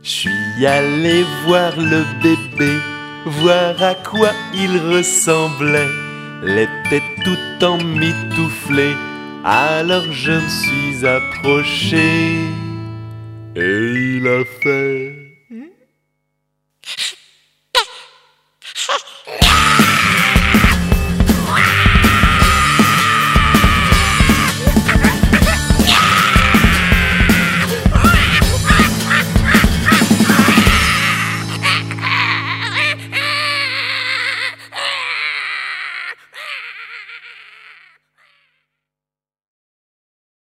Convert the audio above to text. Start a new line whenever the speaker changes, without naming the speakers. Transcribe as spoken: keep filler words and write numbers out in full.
Je suis allé voir le bébé, voir à quoi il ressemblait. L'était tout emmitouflé, alors je me suis approché. Et il a fait